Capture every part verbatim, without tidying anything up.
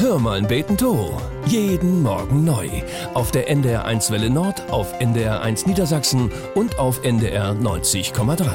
Hör mal Beten to. Jeden Morgen neu. Auf der N D R eins Welle Nord, auf N D R eins Niedersachsen und auf N D R neunzig Komma drei.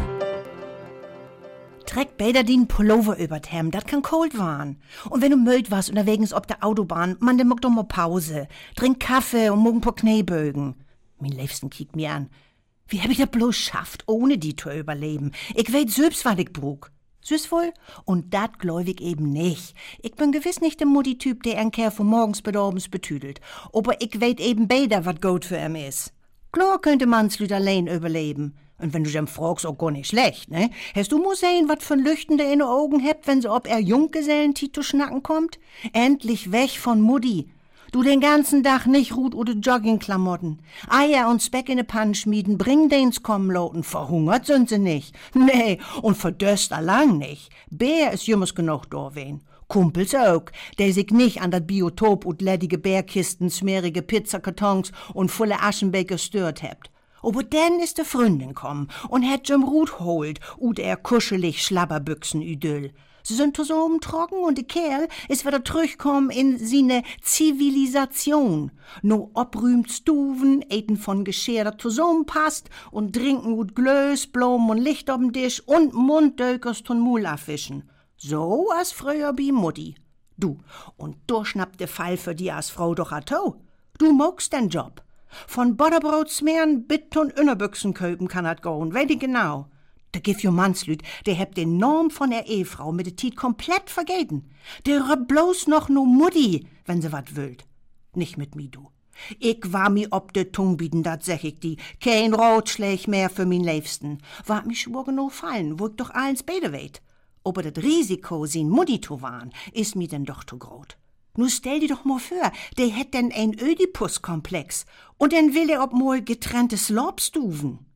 Treck beider den Pullover übert Hemd, dat kann kalt waren. Und wenn du müde warst unterwegs ob der Autobahn, man, dann mach doch mal Pause. Trink Kaffee und morgen paar Kniebögen. Mein Liebsten kiekt mir an. Wie hab ich das bloß schafft, ohne die zu überleben? Ich weet selbst, was ich brug. Süß wohl? Und dat glaub ich eben nicht. Ich bin gewiss nicht der Mutti-Typ, der ein Kerl von morgens bis abends betüdelt. Aber ich weet eben beider, wat gut für ihm is. Klar könnte man's allein überleben. Und wenn du dem fragst, auch gar nicht schlecht, ne? Hast du mal sehen, wat für Lüchten der in den Augen hebt, wenn sie ob er Junggesellen-Tito schnacken kommt? Endlich weg von Mutti. Du den ganzen Tag nicht Rut oder Joggingklamotten. Eier und Speck in de Panne schmieden, bring den's kommen loten. Verhungert sind sie nicht. Nee, und verdöst allang nicht. Bär is jümmers genug da wen. Kumpels auch, der sich nicht an dat Biotop und ledige Bärkisten, smerige Pizzakartons und volle Aschenbecher stört hebt. Aber dann ist de Freundin kommen und hat Jim Ruth holt, ut er kuschelig Schlabberbüchsen-Idyll. Sie sind zusammen trocken und der Kerl ist wieder zurückgekommen in seine Zivilisation. No obrühmt Stuven, eten von Geschirr, das zusammenpasst und trinken gut Glös, Blumen und Licht auf dem Tisch und Munddökers von Mul abwischen. So als früher bei Mutti. Du, und du schnappt der Fall für die als Frau doch atto. Du magst den Job. Von Butterbrot smehren, Bitt und Innerbüchsen köpen kann dat gehen, weet ich genau. Der gif jo Mannslüt, der hebt den Norm von der Ehefrau mit der Tiet komplett vergeten. Der röbt bloß noch no Mutti, wenn sie wat wüllt. Nicht mit mi, du. Ich war mi ob de Tung bieten, dat sag ich die. Kein Rotschläg mehr für min Liebsten. Wart mi schwur genug fallen, wo ich doch allens beide weet. Aber das Risiko, sin Mutti zu waren, is mi denn doch zu groß. Nu stell dir doch mal vor, der hätt denn ein Ödipus-Komplex und dann will er ob mal getrenntes Lobstuven.